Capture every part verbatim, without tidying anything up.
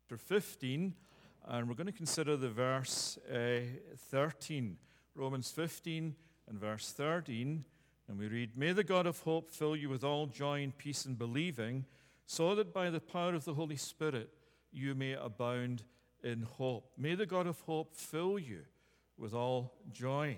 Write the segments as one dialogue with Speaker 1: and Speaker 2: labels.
Speaker 1: fifteen, and we're going to consider the verse uh, thirteen. Romans fifteen and verse thirteen, and we read, "May the God of hope fill you with all joy and peace in believing, so that by the power of the Holy Spirit you may abound in hope." May the God of hope fill you with all joy.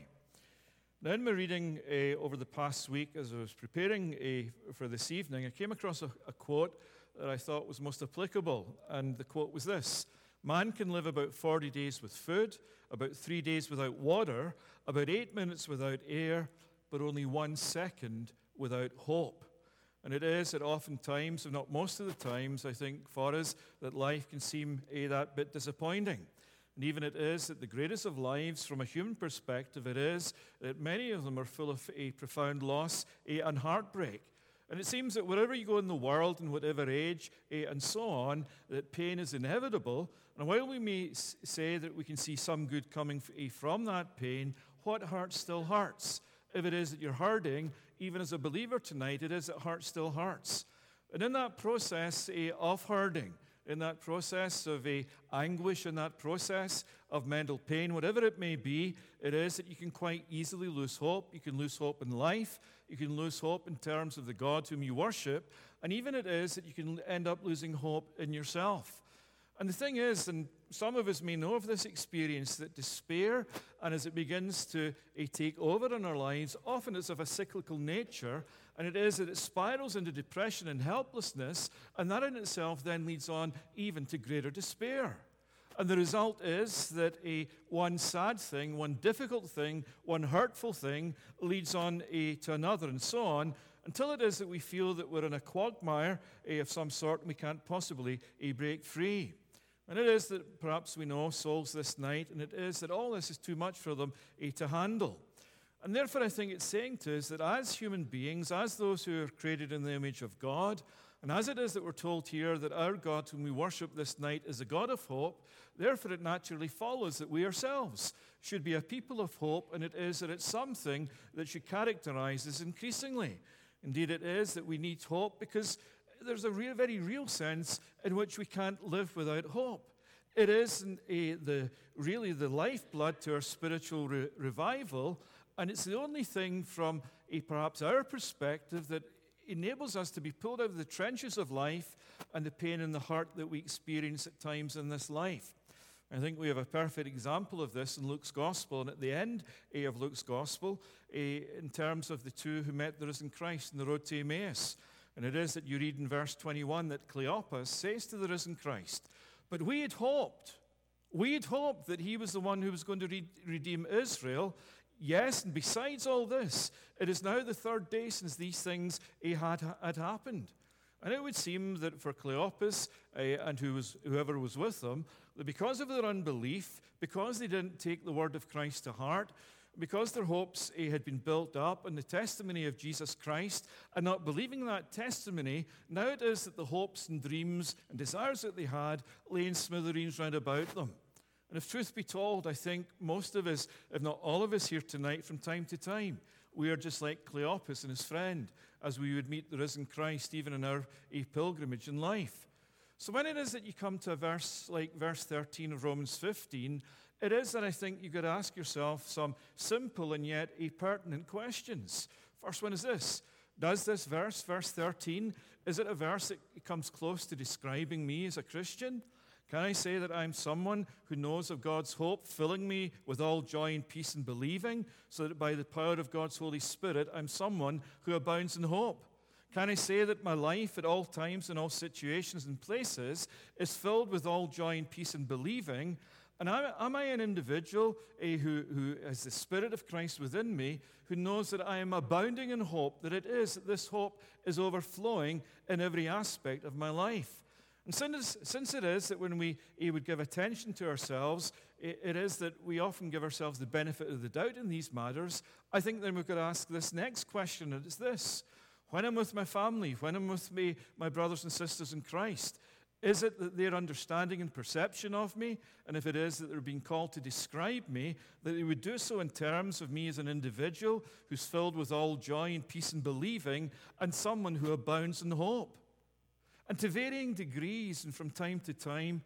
Speaker 1: Now, in my reading uh, over the past week, as I was preparing uh, for this evening, I came across a, a quote that I thought was most applicable, and the quote was this: "Man can live about forty days with food, about three days without water, about eight minutes without air, but only one second without hope." And it is that oftentimes, if not most of the times, I think for us, that life can seem a that bit disappointing. And even it is that the greatest of lives, from a human perspective, it is that many of them are full of a profound loss a, and heartbreak. And it seems that wherever you go in the world, in whatever age, a, and so on, that pain is inevitable. And while we may s- say that we can see some good coming f- a, from that pain, what hurts still hurts. If it is that you're hurting, even as a believer tonight, it is that hurt still hurts. And in that process a, of hurting, in that process of a anguish, in that process of mental pain, whatever it may be, it is that you can quite easily lose hope. You can lose hope in life. You can lose hope in terms of the God whom you worship. And even it is that you can end up losing hope in yourself. And the thing is, and some of us may know of this experience, that despair, and as it begins to uh, take over in our lives, often it's of a cyclical nature, and it is that it spirals into depression and helplessness, and that in itself then leads on even to greater despair. And the result is that a one sad thing, one difficult thing, one hurtful thing leads on a, to another, and so on, until it is that we feel that we're in a quagmire a, of some sort, and we can't possibly a, break free. And it is that perhaps we know souls this night, and it is that all this is too much for them eh, to handle. And therefore, I think it's saying to us that as human beings, as those who are created in the image of God, and as it is that we're told here that our God whom we worship this night is a God of hope, therefore it naturally follows that we ourselves should be a people of hope, and it is that it's something that should characterize us increasingly. Indeed, it is that we need hope because there's a real, very real sense in which we can't live without hope. It is a, the, really the lifeblood to our spiritual re- revival, and it's the only thing from a, perhaps our perspective that enables us to be pulled out of the trenches of life and the pain in the heart that we experience at times in this life. I think we have a perfect example of this in Luke's Gospel, and at the end eh, of Luke's Gospel, eh, in terms of the two who met the risen Christ on the road to Emmaus. And it is that you read in verse twenty-one that Cleopas says to the risen Christ, "But we had hoped, we had hoped that he was the one who was going to re- redeem Israel. Yes, and besides all this, it is now the third day since these things eh, had, had happened." And it would seem that for Cleopas uh, and who was, whoever was with them, that because of their unbelief, because they didn't take the word of Christ to heart, because their hopes uh, had been built up on the testimony of Jesus Christ, and not believing that testimony, now it is that the hopes and dreams and desires that they had lay in smithereens round about them. And if truth be told, I think most of us, if not all of us here tonight, from time to time, we are just like Cleopas and his friend, as we would meet the risen Christ even in our a pilgrimage in life. So when it is that you come to a verse like verse thirteen of Romans fifteen, it is that I think you've got to ask yourself some simple and yet a pertinent questions. First one is this: does this verse, verse thirteen, is it a verse that comes close to describing me as a Christian? Can I say that I'm someone who knows of God's hope, filling me with all joy and peace in believing, so that by the power of God's Holy Spirit, I'm someone who abounds in hope? Can I say that my life at all times, in all situations and places, is filled with all joy and peace in believing? And am, am I an individual eh, who, who has the Spirit of Christ within me, who knows that I am abounding in hope, that it is, that this hope is overflowing in every aspect of my life? And since, since it is that when we eh, would give attention to ourselves, it, it is that we often give ourselves the benefit of the doubt in these matters, I think then we've got to ask this next question, and it's this: when I'm with my family, when I'm with me, my brothers and sisters in Christ, is it that their understanding and perception of me, and if it is that they're being called to describe me, that they would do so in terms of me as an individual who's filled with all joy and peace in believing, and someone who abounds in hope? And to varying degrees and from time to time,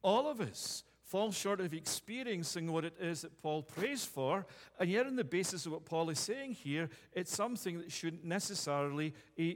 Speaker 1: All of us fall short of experiencing what it is that Paul prays for, and yet on the basis of what Paul is saying here, it's something that shouldn't necessarily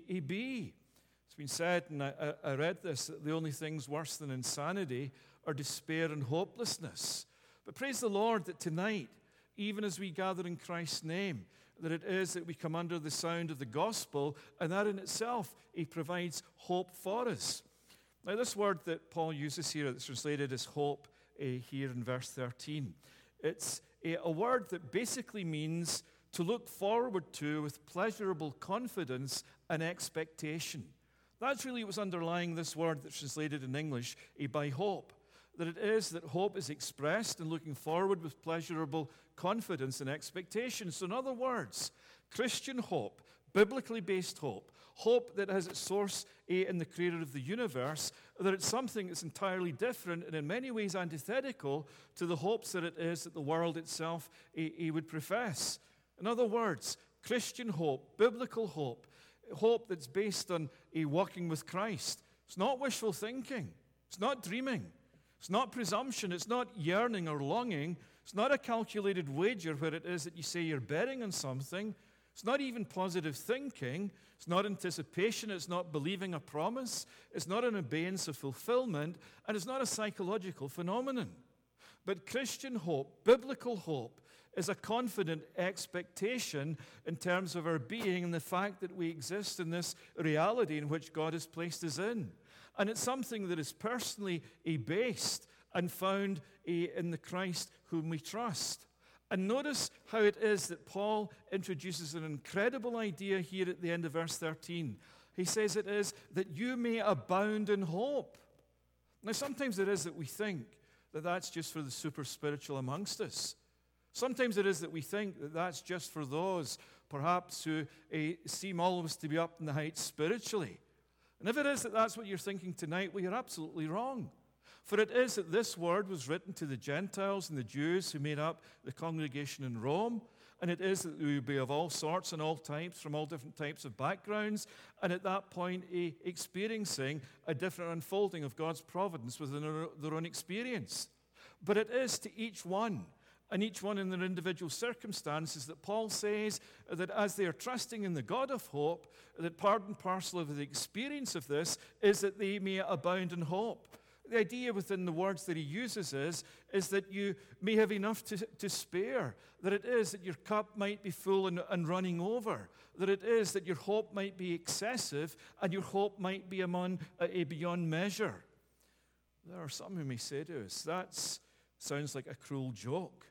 Speaker 1: be. It's been said, and I, I read this, that the only things worse than insanity are despair and hopelessness. But praise the Lord that tonight, even as we gather in Christ's name, that it is that we come under the sound of the gospel, and that in itself, He provides hope for us. Now, this word that Paul uses here, that's translated as hope uh, here in verse thirteen, it's a, a word that basically means to look forward to with pleasurable confidence and expectation. That's really what's underlying this word that's translated in English uh, by hope. That it is that hope is expressed in looking forward with pleasurable confidence and expectation. So in other words, Christian hope, biblically based hope, hope that has its source in the Creator of the universe, that it's something that's entirely different and in many ways antithetical to the hopes that it is that the world itself would profess. In other words, Christian hope, biblical hope, hope that's based on a walking with Christ. It's not wishful thinking. It's not dreaming. It's not presumption. It's not yearning or longing. It's not a calculated wager where it is that you say you're betting on something. It's not even positive thinking. It's not anticipation. It's not believing a promise. It's not an abeyance of fulfillment. And it's not a psychological phenomenon. But Christian hope, biblical hope, is a confident expectation in terms of our being and the fact that we exist in this reality in which God has placed us in. And it's something that is personally based and found in the Christ whom we trust. And notice how it is that Paul introduces an incredible idea here at the end of verse thirteen. He says it is that you may abound in hope. Now, sometimes it is that we think that that's just for the super spiritual amongst us. Sometimes it is that we think that that's just for those, perhaps, who uh, seem always to be up in the heights spiritually. And if it is that that's what you're thinking tonight, well, you're absolutely wrong. For it is that this word was written to the Gentiles and the Jews who made up the congregation in Rome. And it is that we would be of all sorts and all types, from all different types of backgrounds, and at that point eh, experiencing a different unfolding of God's providence within their, their own experience. But it is to each one, and each one in their individual circumstances, that Paul says that as they are trusting in the God of hope, that part and parcel of the experience of this is that they may abound in hope. The idea within the words that he uses is, is that you may have enough to, to spare, that it is that your cup might be full and, and running over, that it is that your hope might be excessive and your hope might be among, uh, beyond measure. There are some who may say to us, that sounds like a cruel joke.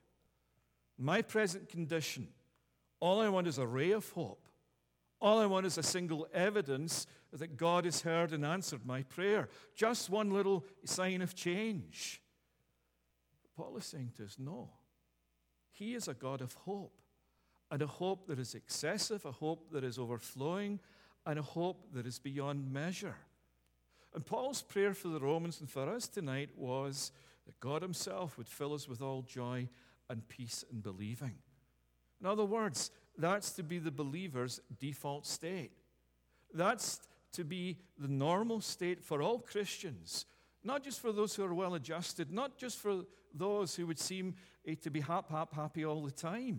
Speaker 1: My present condition, all I want is a ray of hope. All I want is a single evidence that God has heard and answered my prayer. Just one little sign of change. Paul is saying to us, no. He is a God of hope, and a hope that is excessive, a hope that is overflowing, and a hope that is beyond measure. And Paul's prayer for the Romans and for us tonight was that God himself would fill us with all joy and peace in believing. In other words, that's to be the believer's default state. That's to be the normal state for all Christians, not just for those who are well adjusted, not just for those who would seem eh, to be hap, hap, happy all the time.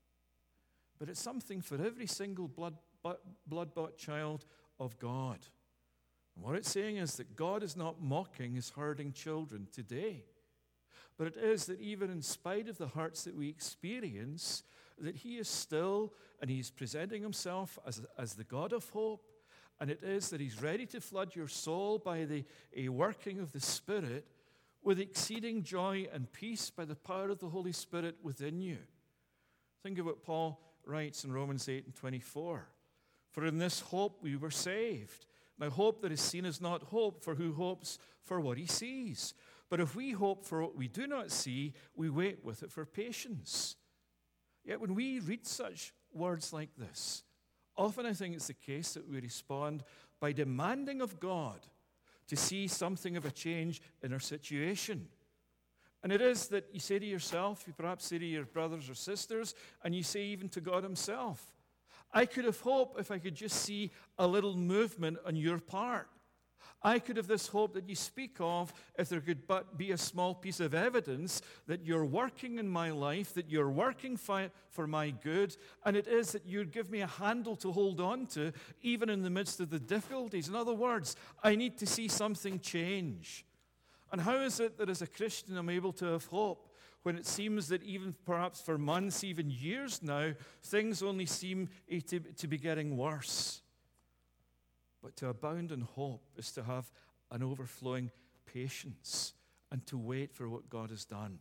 Speaker 1: But it's something for every single blood, blood-bought child of God. And what it's saying is that God is not mocking his hurting children today. But it is that even in spite of the hurts that we experience, that he is still, and he's presenting himself as, as the God of hope, and it is that he's ready to flood your soul by the a working of the Spirit with exceeding joy and peace by the power of the Holy Spirit within you. Think of what Paul writes in Romans eight and twenty-four. For in this hope we were saved. Now hope that is seen is not hope, for who hopes for what he sees? But if we hope for what we do not see, we wait with it for patience. Yet when we read such words like this, often I think it's the case that we respond by demanding of God to see something of a change in our situation. And it is that you say to yourself, you perhaps say to your brothers or sisters, and you say even to God himself, I could have hoped if I could just see a little movement on your part. I could have this hope that you speak of if there could but be a small piece of evidence that you're working in my life, that you're working fi- for my good, and it is that you'd give me a handle to hold on to, even in the midst of the difficulties. In other words, I need to see something change. And how is it that as a Christian I'm able to have hope when it seems that even perhaps for months, even years now, things only seem to, to be getting worse? But to abound in hope is to have an overflowing patience and to wait for what God has done.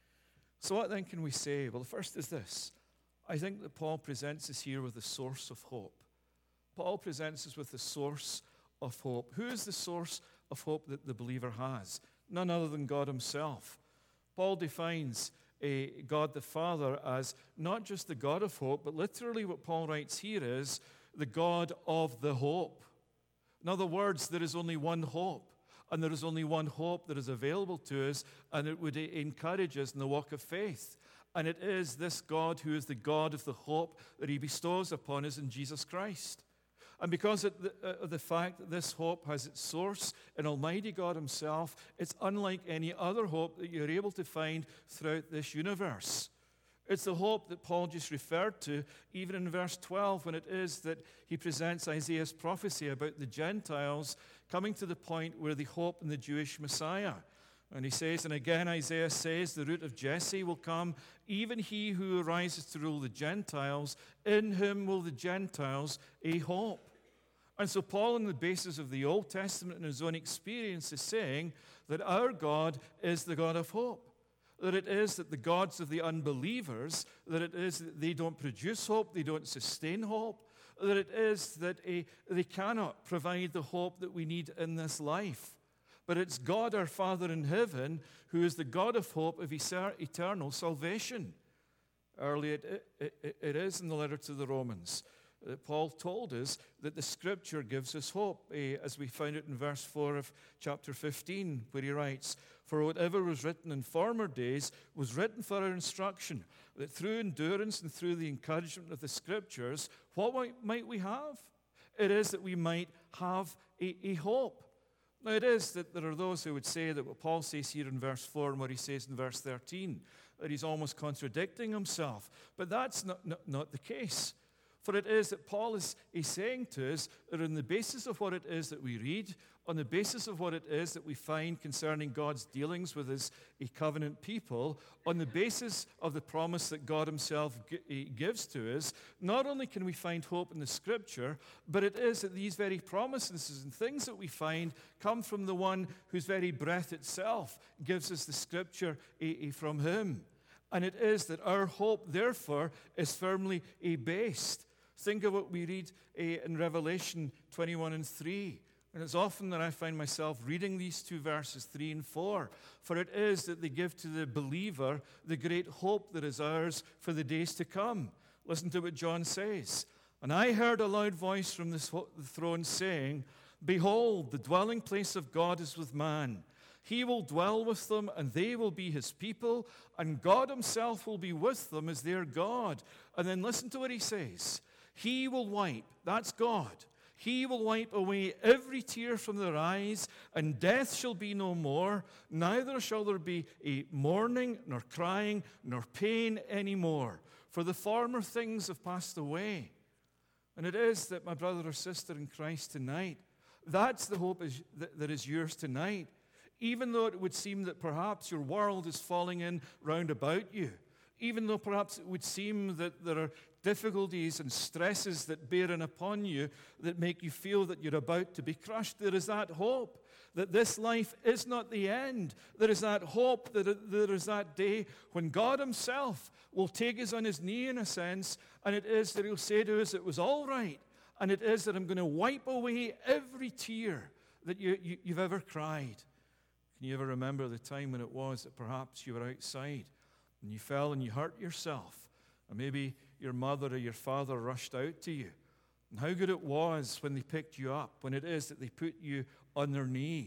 Speaker 1: So what then can we say? Well, the first is this. I think that Paul presents us here with the source of hope. Paul presents us with the source of hope. Who is the source of hope that the believer has? None other than God himself. Paul defines a God the Father as not just the God of hope, but literally what Paul writes here is the God of the hope. In other words, there is only one hope, and there is only one hope that is available to us, and it would encourage us in the walk of faith. And it is this God who is the God of the hope that he bestows upon us in Jesus Christ. And because of the, uh, the fact that this hope has its source in Almighty God himself, it's unlike any other hope that you're able to find throughout this universe. It's the hope that Paul just referred to, even in verse twelve, when it is that he presents Isaiah's prophecy about the Gentiles coming to the point where they hope in the Jewish Messiah. And he says, and again Isaiah says, the root of Jesse will come, even he who arises to rule the Gentiles. In him will the Gentiles a hope. And so Paul, on the basis of the Old Testament and his own experience, is saying that our God is the God of hope. That it is that the gods of the unbelievers, that it is that they don't produce hope, they don't sustain hope, that it is that a, they cannot provide the hope that we need in this life. But it's God our Father in heaven who is the God of hope of eternal salvation. Earlier it, it, it is in the letter to the Romans that Paul told us that the Scripture gives us hope, eh, as we find it in verse four of chapter fifteen, where he writes, for whatever was written in former days was written for our instruction, that through endurance and through the encouragement of the Scriptures, what might we have? It is that we might have a, a hope. Now it is that there are those who would say that what Paul says here in verse four and what he says in verse thirteen, that he's almost contradicting himself. But that's not, not, not the case. For it is that Paul is he's saying to us that on the basis of what it is that we read, on the basis of what it is that we find concerning God's dealings with his covenant people, on the basis of the promise that God himself gives to us, not only can we find hope in the Scripture, but it is that these very promises and things that we find come from the one whose very breath itself gives us the Scripture from him. And it is that our hope, therefore, is firmly based. Think of what we read in Revelation twenty-one and three. And it's often that I find myself reading these two verses, three and four. For it is that they give to the believer the great hope that is ours for the days to come. Listen to what John says. And I heard a loud voice from the throne saying, behold, the dwelling place of God is with man. He will dwell with them, and they will be his people, and God himself will be with them as their God. And then listen to what he says. He will wipe, that's God, he will wipe away every tear from their eyes, and death shall be no more. Neither shall there be a mourning, nor crying, nor pain anymore. For the former things have passed away. And it is that, my brother or sister in Christ tonight, that's the hope is, that, that is yours tonight. Even though it would seem that perhaps your world is falling in round about you, even though perhaps it would seem that there are difficulties and stresses that bear in upon you that make you feel that you're about to be crushed, there is that hope that this life is not the end. There is that hope that there is that day when God himself will take us on his knee in a sense, and it is that he'll say to us, it was all right, and it is that I'm going to wipe away every tear that you, you, you've ever cried. Can you ever remember the time when it was that perhaps you were outside and you fell and you hurt yourself? Or maybe your mother or your father rushed out to you. And how good it was when they picked you up, when it is that they put you on their knee,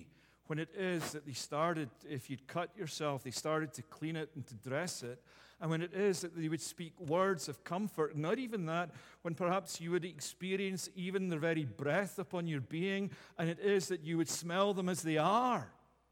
Speaker 1: when it is that they started, if you'd cut yourself, they started to clean it and to dress it, and when it is that they would speak words of comfort, and not even that, when perhaps you would experience even the very breath upon your being, and it is that you would smell them as they are.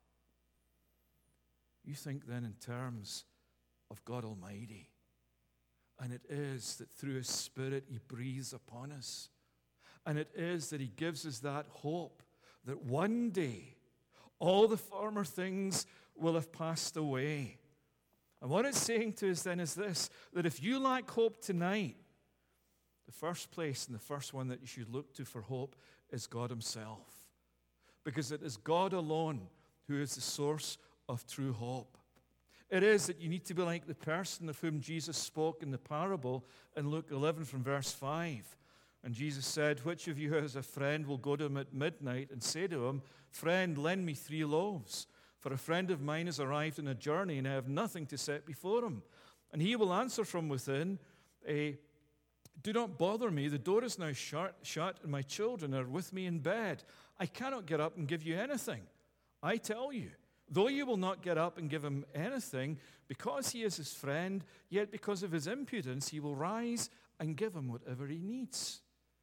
Speaker 1: You think then in terms of God Almighty, and it is that through His Spirit He breathes upon us, and it is that He gives us that hope that one day all the former things will have passed away. And what it's saying to us then is this, that if you lack hope tonight, the first place and the first one that you should look to for hope is God Himself. Because it is God alone who is the source of true hope. It is that you need to be like the person of whom Jesus spoke in the parable in Luke eleven from verse five. And Jesus said, which of you who has a friend will go to him at midnight and say to him, friend, lend me three loaves, for a friend of mine has arrived on a journey and I have nothing to set before him. And he will answer from within, eh, do not bother me, the door is now shut, shut and my children are with me in bed. I cannot get up and give you anything. I tell you, though you will not get up and give him anything, because he is his friend, yet because of his impudence he will rise and give him whatever he needs.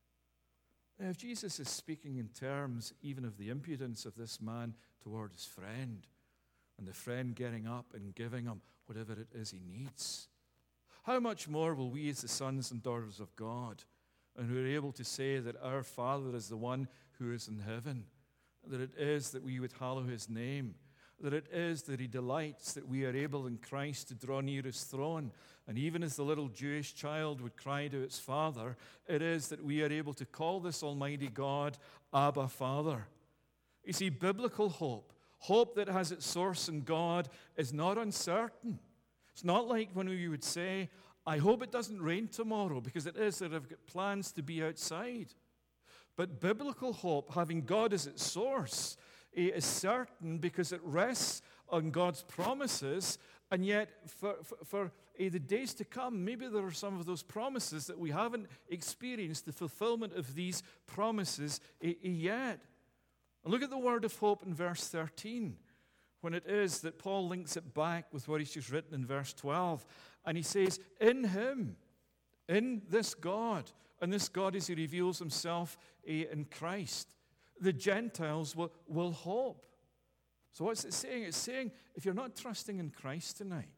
Speaker 1: Now, if Jesus is speaking in terms even of the impudence of this man toward his friend, and the friend getting up and giving him whatever it is he needs, how much more will we as the sons and daughters of God, and who are able to say that our Father is the one who is in heaven, that it is that we would hallow His name, that it is that He delights that we are able in Christ to draw near His throne. And even as the little Jewish child would cry to its father, it is that we are able to call this Almighty God Abba, Father. You see, biblical hope, hope that has its source in God, is not uncertain. It's not like when we would say, I hope it doesn't rain tomorrow, because it is that I've got plans to be outside. But biblical hope, having God as its source, is certain because it rests on God's promises, and yet for, for, for uh, the days to come, maybe there are some of those promises that we haven't experienced the fulfillment of these promises uh, uh, yet. And look at the word of hope in verse thirteen, when it is that Paul links it back with what he's just written in verse twelve, and he says, in Him, in this God, and this God as He reveals Himself uh, in Christ, the Gentiles will, will hope. So what's it saying? It's saying if you're not trusting in Christ tonight,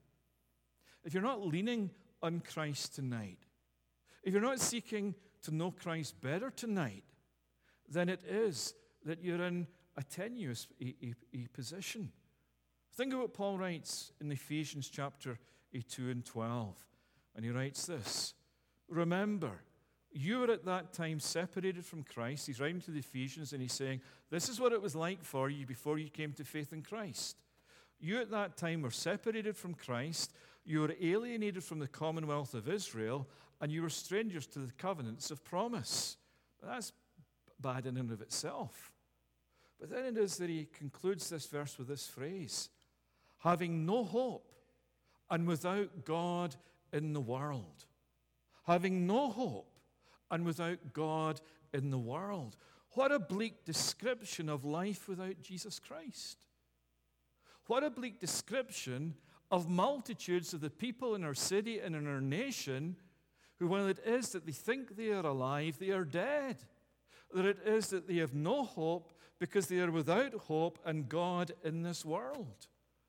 Speaker 1: if you're not leaning on Christ tonight, if you're not seeking to know Christ better tonight, then it is that you're in a tenuous a, a, a position. Think of what Paul writes in Ephesians chapter two and twelve. And he writes this, remember, you were at that time separated from Christ. He's writing to the Ephesians and he's saying, this is what it was like for you before you came to faith in Christ. You at that time were separated from Christ. You were alienated from the commonwealth of Israel, and you were strangers to the covenants of promise. That's bad in and of itself. But then it is that he concludes this verse with this phrase, having no hope and without God in the world. Having no hope and without God in the world. What a bleak description of life without Jesus Christ. What a bleak description of multitudes of the people in our city and in our nation who, when it is that they think they are alive, they are dead. That it is that they have no hope because they are without hope and God in this world.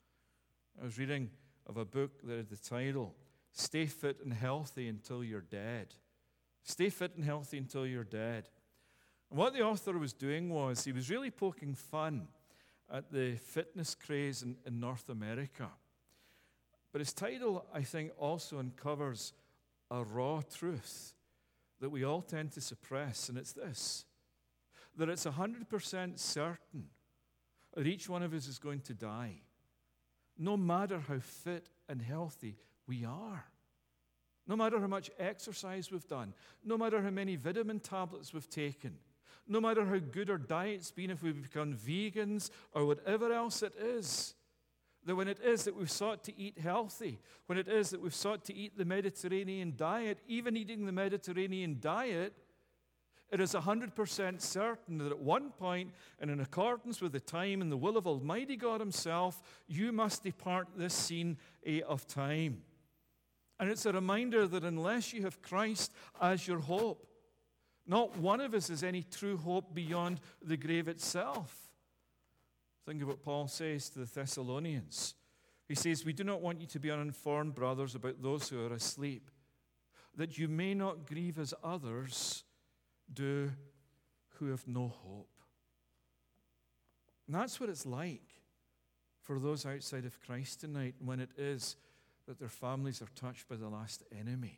Speaker 1: I was reading of a book that had the title, Stay Fit and Healthy Until You're Dead. Stay fit and healthy until you're dead. And what the author was doing was he was really poking fun at the fitness craze in, in North America. But his title, I think, also uncovers a raw truth that we all tend to suppress, and it's this, that it's one hundred percent certain that each one of us is going to die, no matter how fit and healthy we are. No matter how much exercise we've done, no matter how many vitamin tablets we've taken, no matter how good our diet's been, if we've become vegans or whatever else it is, that when it is that we've sought to eat healthy, when it is that we've sought to eat the Mediterranean diet, even eating the Mediterranean diet, It is one hundred percent certain that at one point, and in accordance with the time and the will of Almighty God himself, you must depart this scene eh, of time. And it's a reminder that unless you have Christ as your hope, not one of us has any true hope beyond the grave itself. Think of what Paul says to the Thessalonians. He says, we do not want you to be uninformed, brothers, about those who are asleep, that you may not grieve as others do who have no hope. And that's what it's like for those outside of Christ tonight, when it is that their families are touched by the last enemy.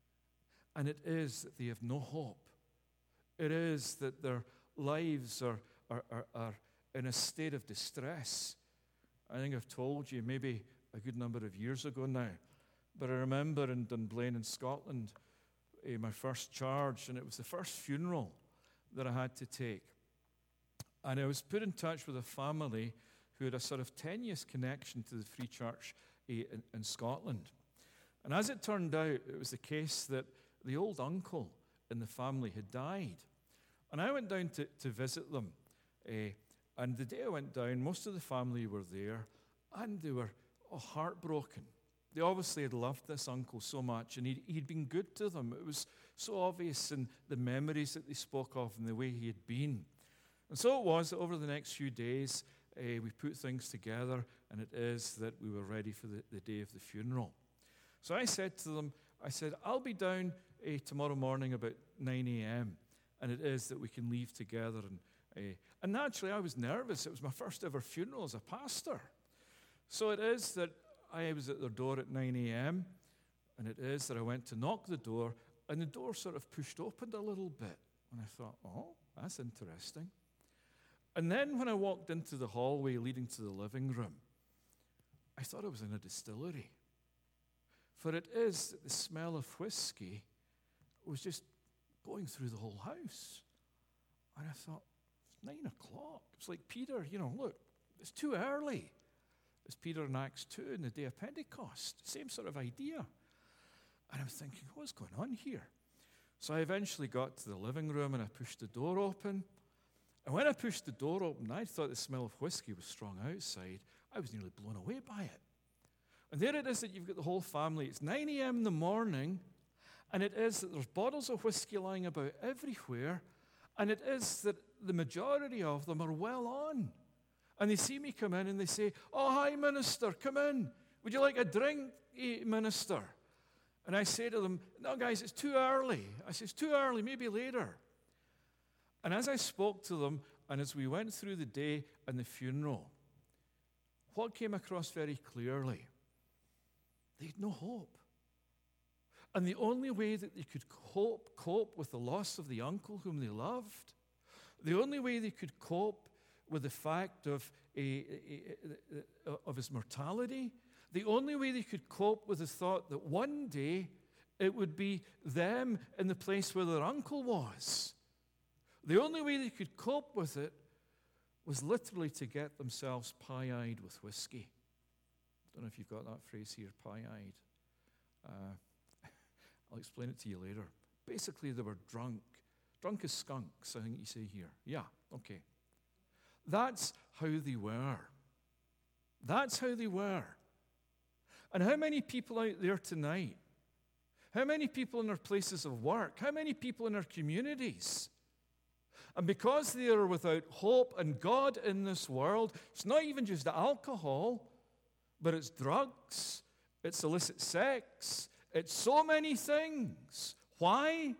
Speaker 1: And it is that they have no hope. It is that their lives are, are, are, are in a state of distress. I think I've told you maybe a good number of years ago now, but I remember in Dunblane in Scotland, uh, my first charge, and it was the first funeral that I had to take. And I was put in touch with a family who had a sort of tenuous connection to the Free Church uh, in, in Scotland. And as it turned out, it was the case that the old uncle in the family had died. And I went down to, to visit them. Uh, and the day I went down, most of the family were there, and they were oh, heartbroken. They obviously had loved this uncle so much, and he'd, he'd been good to them. It was so obvious in the memories that they spoke of and the way he had been. And so it was that over the next few days, uh, we put things together, and it is that we were ready for the, the day of the funeral. So I said to them, I said, I'll be down uh, tomorrow morning about nine a.m., and it is that we can leave together. And, uh, and naturally, I was nervous. It was my first ever funeral as a pastor. So it is that I was at their door at nine a.m., and it is that I went to knock the door, and the door sort of pushed open a little bit. And I thought, oh, that's interesting. And then when I walked into the hallway leading to the living room, I thought I was in a distillery. For it is that the smell of whiskey was just going through the whole house. And I thought, it's nine o'clock. It's like Peter, you know, look, it's too early. It's Peter in Acts two in the day of Pentecost. Same sort of idea. And I'm thinking, what's going on here? So I eventually got to the living room and I pushed the door open. And when I pushed the door open, I thought the smell of whiskey was strong outside. I was nearly blown away by it. And there it is that you've got the whole family. It's nine a.m. in the morning, and it is that there's bottles of whiskey lying about everywhere, and it is that the majority of them are well on. And they see me come in and they say, oh, hi, minister, come in. Would you like a drink, minister? And I say to them, no, guys, it's too early. I say, it's too early, maybe later. And as I spoke to them, and as we went through the day and the funeral, what came across very clearly? They had no hope. And the only way that they could cope, cope with the loss of the uncle whom they loved, the only way they could cope with the fact of, a, a, a, of his mortality, the only way they could cope with the thought that one day it would be them in the place where their uncle was, the only way they could cope with it was literally to get themselves pie-eyed with whiskey. I don't know if you've got that phrase here, pie-eyed. Uh, I'll explain it to you later. Basically, they were drunk. Drunk as skunks, I think you say here. Yeah, okay. That's how they were. That's how they were. And how many people out there tonight, how many people in their places of work, how many people in our communities, and because they are without hope and God in this world, it's not even just alcohol, but it's drugs, it's illicit sex, it's so many things. Why?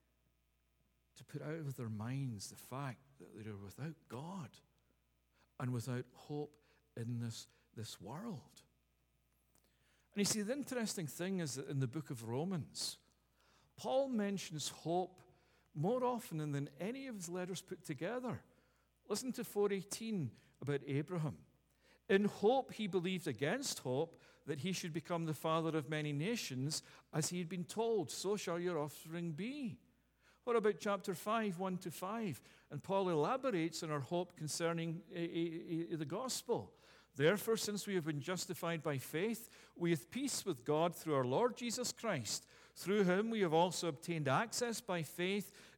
Speaker 1: To put out of their minds the fact that they are without God and without hope in this, this world. And you see, the interesting thing is that in the book of Romans, Paul mentions hope more often than any of his letters put together. Listen to four eighteen about Abraham. In hope he believed against hope that he should become the father of many nations, as he had been told, so shall your offspring be. What about chapter five, one to five? And Paul elaborates on our hope concerning uh, uh, uh, the gospel. Therefore, since we have been justified by faith, we have peace with God through our Lord Jesus Christ. Through him we have also obtained access by faith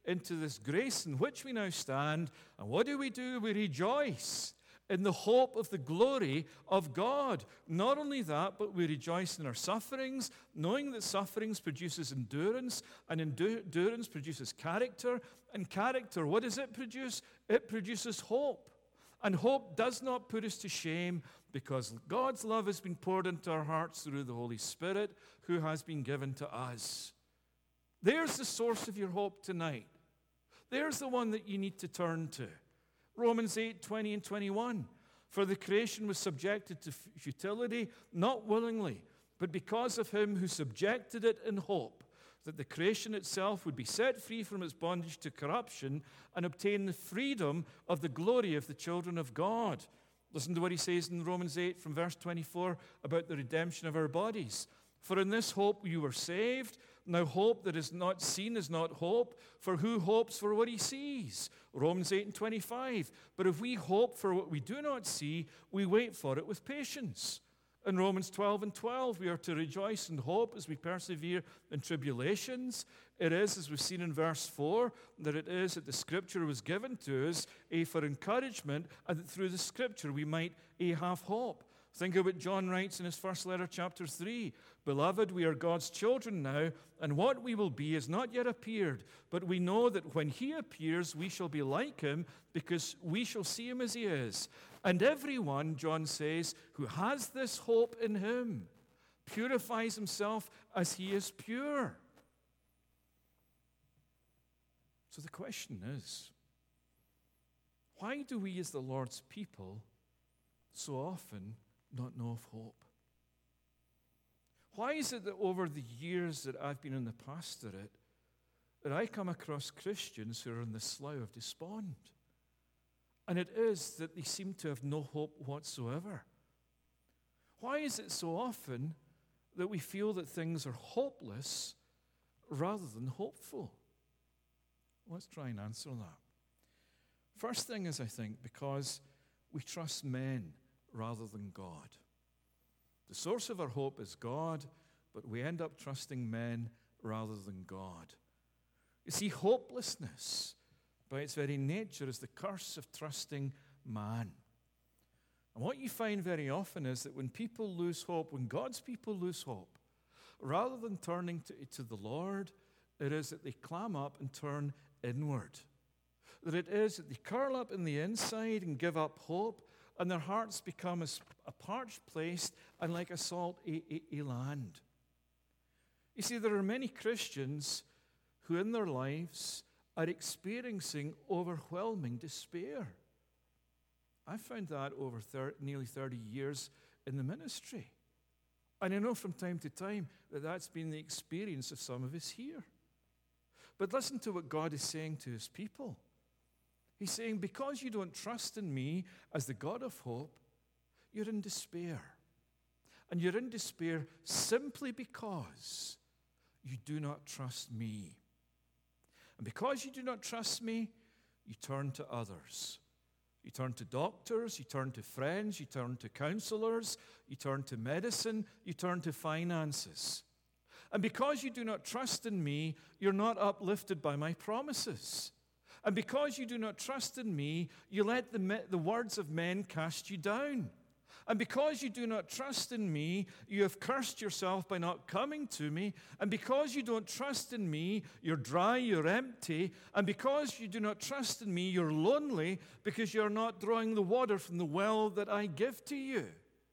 Speaker 1: into this grace in which we now stand. And what do we do? We rejoice in the hope of the glory of God. Not only that, but we rejoice in our sufferings, knowing that sufferings produces endurance, and endurance produces character. And character, what does it produce? It produces hope. And hope does not put us to shame, because God's love has been poured into our hearts through the Holy Spirit, who has been given to us. There's the source of your hope tonight. There's the one that you need to turn to. Romans eight, twenty and twenty-one. For the creation was subjected to futility, not willingly, but because of him who subjected it in hope, that the creation itself would be set free from its bondage to corruption and obtain the freedom of the glory of the children of God. Listen to what he says in Romans eight from verse twenty-four about the redemption of our bodies. For in this hope you were saved. Now hope that is not seen is not hope, for who hopes for what he sees? Romans eight and twenty-five. But if we hope for what we do not see, we wait for it with patience. In Romans twelve and twelve, we are to rejoice and hope as we persevere in tribulations. It is, as we've seen in verse four, that it is that the Scripture was given to us a, for encouragement, and that through the Scripture we might a, have hope. Think of what John writes in his first letter, chapter three. Beloved, we are God's children now, and what we will be has not yet appeared. But we know that when he appears, we shall be like him, because we shall see him as he is. And everyone, John says, who has this hope in him purifies himself as he is pure. So the question is, why do we as the Lord's people so often not know of hope? Why is it that over the years that I've been in the pastorate, that I come across Christians who are in the slough of despond? And it is that they seem to have no hope whatsoever. Why is it so often that we feel that things are hopeless rather than hopeful? Let's try and answer that. First thing is, I think, because we trust men rather than God. The source of our hope is God, but we end up trusting men rather than God. You see, hopelessness, by its very nature, is the curse of trusting man. And what you find very often is that when people lose hope, when God's people lose hope, rather than turning to, to the Lord, it is that they clam up and turn inward. That it is that they curl up in the inside and give up hope, and their hearts become as a parched place and like a salt a, a, a land. You see, there are many Christians who in their lives are experiencing overwhelming despair. I found that over thirty, nearly thirty years in the ministry. And I know from time to time that that's been the experience of some of us here. But listen to what God is saying to his people. He's saying, because you don't trust in me as the God of hope, you're in despair. And you're in despair simply because you do not trust me. And because you do not trust me, you turn to others. You turn to doctors, you turn to friends, you turn to counselors, you turn to medicine, you turn to finances. And because you do not trust in me, you're not uplifted by my promises. And because you do not trust in me, you let the, me- the words of men cast you down. And because you do not trust in me, you have cursed yourself by not coming to me. And because you don't trust in me, you're dry, you're empty. And because you do not trust in me, you're lonely because you're not drawing the water from the well that I give to you.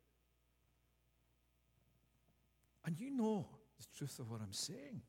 Speaker 1: And you know the truth of what I'm saying.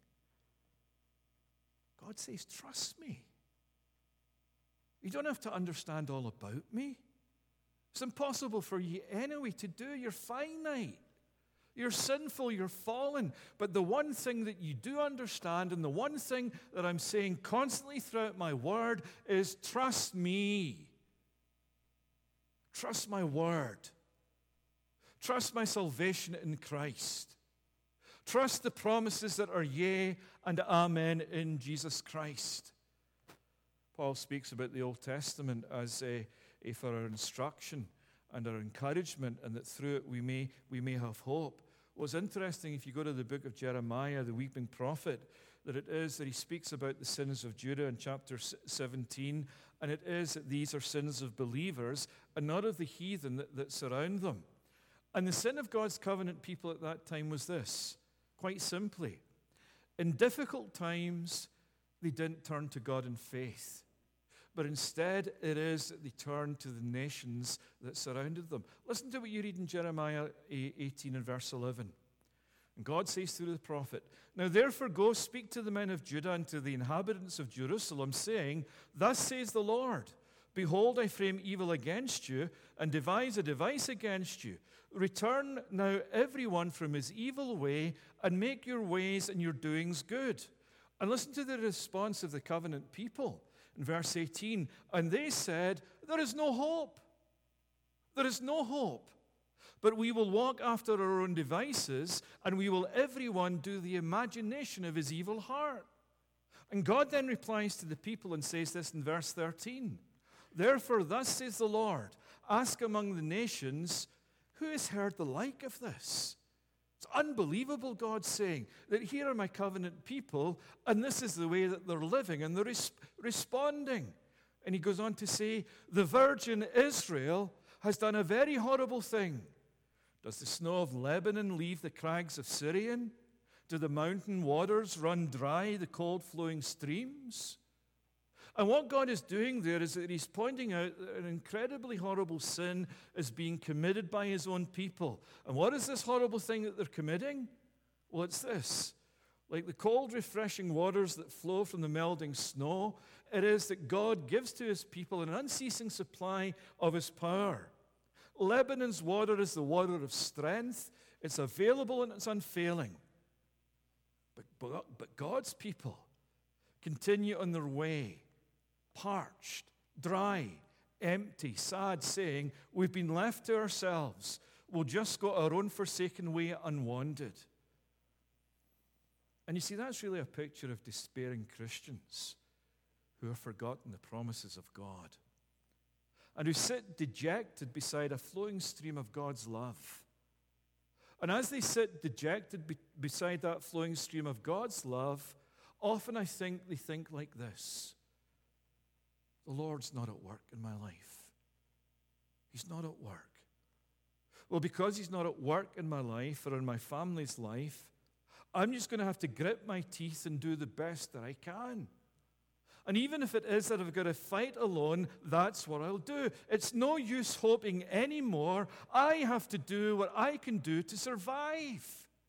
Speaker 1: God says, trust me. You don't have to understand all about me. It's impossible for you anyway to do. You're finite. You're sinful. You're fallen. But the one thing that you do understand, and the one thing that I'm saying constantly throughout my word, is trust me. Trust my word. Trust my salvation in Christ. Trust the promises that are yea and amen in Jesus Christ. Paul speaks about the Old Testament as a, a for our instruction and our encouragement, and that through it we may we may have hope. What's interesting, if you go to the book of Jeremiah, the weeping prophet, that it is that he speaks about the sins of Judah in chapter seventeen, and it is that these are sins of believers and not of the heathen that, that surround them. And the sin of God's covenant people at that time was this, quite simply. In difficult times, they didn't turn to God in faith. But instead, it is that they turned to the nations that surrounded them. Listen to what you read in Jeremiah eighteen and verse eleven. And God says through the prophet, "Now therefore go speak to the men of Judah and to the inhabitants of Jerusalem, saying, Thus says the Lord, Behold, I frame evil against you and devise a device against you. Return now everyone from his evil way and make your ways and your doings good." And listen to the response of the covenant people in verse eighteen. And they said, "There is no hope. There is no hope. But we will walk after our own devices, and we will everyone do the imagination of his evil heart." And God then replies to the people and says this in verse thirteen. "Therefore, thus says the Lord, ask among the nations, who has heard the like of this?" It's unbelievable, God saying, that here are my covenant people, and this is the way that they're living, and they're res- responding. And he goes on to say, "The virgin Israel has done a very horrible thing. Does the snow of Lebanon leave the crags of Syrian? Do the mountain waters run dry the cold flowing streams?" And what God is doing there is that he's pointing out that an incredibly horrible sin is being committed by his own people. And what is this horrible thing that they're committing? Well, it's this. Like the cold, refreshing waters that flow from the melting snow, it is that God gives to his people an unceasing supply of his power. Lebanon's water is the water of strength. It's available and it's unfailing. But, but, but God's people continue on their way, parched, dry, empty, sad, saying, "We've been left to ourselves. We'll just go our own forsaken way unwanted." And you see, that's really a picture of despairing Christians who have forgotten the promises of God and who sit dejected beside a flowing stream of God's love. And as they sit dejected be- beside that flowing stream of God's love, often I think they think like this: the Lord's not at work in my life. He's not at work. Well, because he's not at work in my life or in my family's life, I'm just going to have to grit my teeth and do the best that I can. And even if it is that I've got to fight alone, that's what I'll do. It's no use hoping anymore. I have to do what I can do to survive.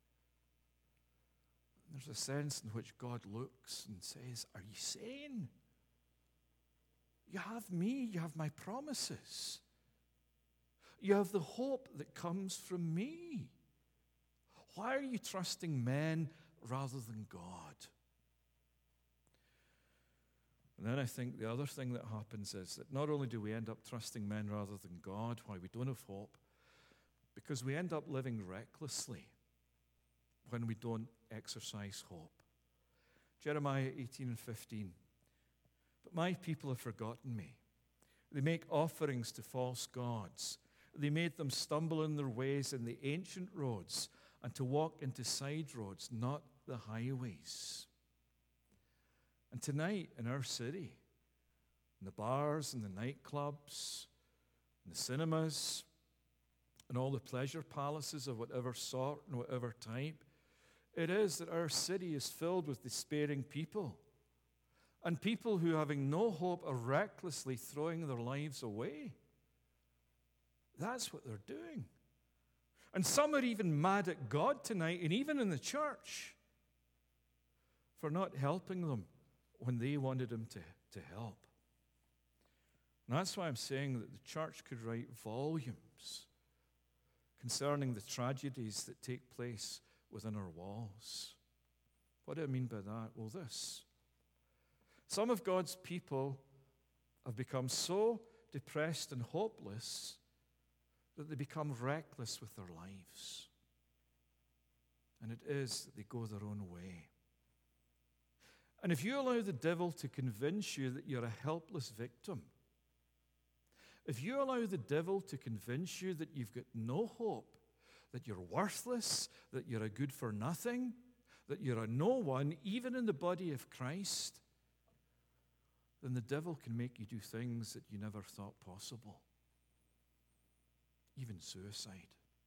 Speaker 1: There's a sense in which God looks and says, "Are you sane? You have me. You have my promises. You have the hope that comes from me. Why are you trusting men rather than God?" And then I think the other thing that happens is that not only do we end up trusting men rather than God, why we don't have hope, because we end up living recklessly when we don't exercise hope. Jeremiah eighteen and fifteen. "But my people have forgotten me. They make offerings to false gods. They made them stumble in their ways in the ancient roads and to walk into side roads, not the highways." And tonight in our city, in the bars and the nightclubs, in the cinemas, and all the pleasure palaces of whatever sort and whatever type, it is that our city is filled with despairing people. And people who, having no hope, are recklessly throwing their lives away. That's what they're doing. And some are even mad at God tonight, and even in the church, for not helping them when they wanted him to, to help. And that's why I'm saying that the church could write volumes concerning the tragedies that take place within our walls. What do I mean by that? Well, this. Some of God's people have become so depressed and hopeless that they become reckless with their lives. And it is that they go their own way. And if you allow the devil to convince you that you're a helpless victim, if you allow the devil to convince you that you've got no hope, that you're worthless, that you're a good for nothing, that you're a no one, even in the body of Christ, then the devil can make you do things that you never thought possible. Even suicide.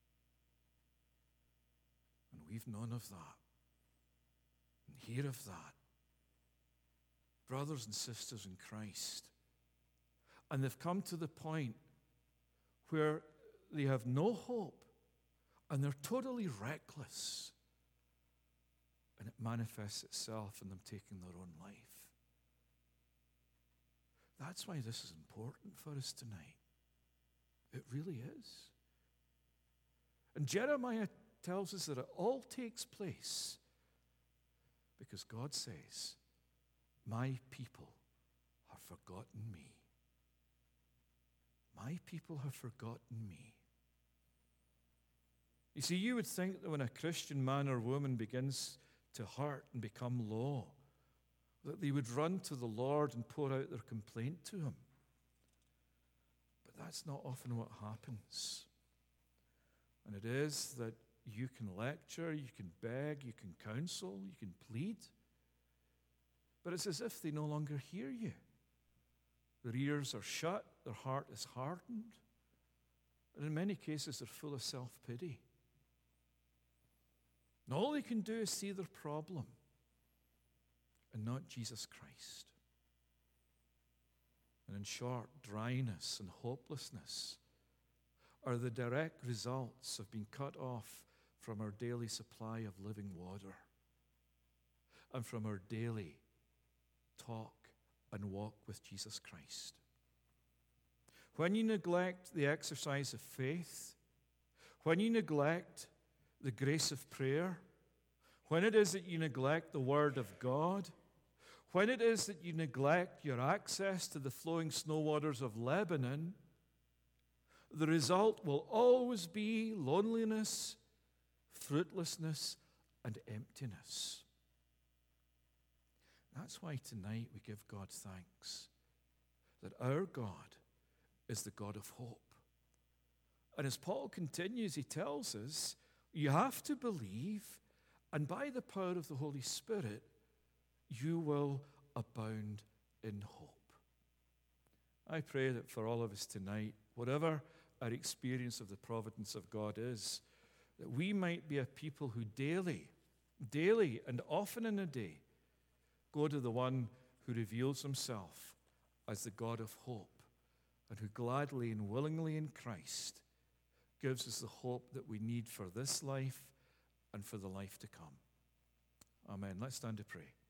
Speaker 1: And we've none of that. And hear of that. Brothers and sisters in Christ. And they've come to the point where they have no hope and they're totally reckless. And it manifests itself in them taking their own life. That's why this is important for us tonight. It really is. And Jeremiah tells us that it all takes place because God says, my people have forgotten me. My people have forgotten me. You see, you would think that when a Christian man or woman begins to hurt and become low, that they would run to the Lord and pour out their complaint to him. But that's not often what happens. And it is that you can lecture, you can beg, you can counsel, you can plead, but it's as if they no longer hear you. Their ears are shut, their heart is hardened, and in many cases they're full of self-pity. And all they can do is see their problem and not Jesus Christ. And in short, dryness and hopelessness are the direct results of being cut off from our daily supply of living water and from our daily talk and walk with Jesus Christ. When you neglect the exercise of faith, when you neglect the grace of prayer, when it is that you neglect the Word of God, when it is that you neglect your access to the flowing snow waters of Lebanon, the result will always be loneliness, fruitlessness, and emptiness. That's why tonight we give God thanks that our God is the God of hope. And as Paul continues, he tells us, you have to believe, and by the power of the Holy Spirit, you will abound in hope. I pray that for all of us tonight, whatever our experience of the providence of God is, that we might be a people who daily, daily and often in a day, go to the one who reveals himself as the God of hope and who gladly and willingly in Christ gives us the hope that we need for this life and for the life to come. Amen. Let's stand to pray.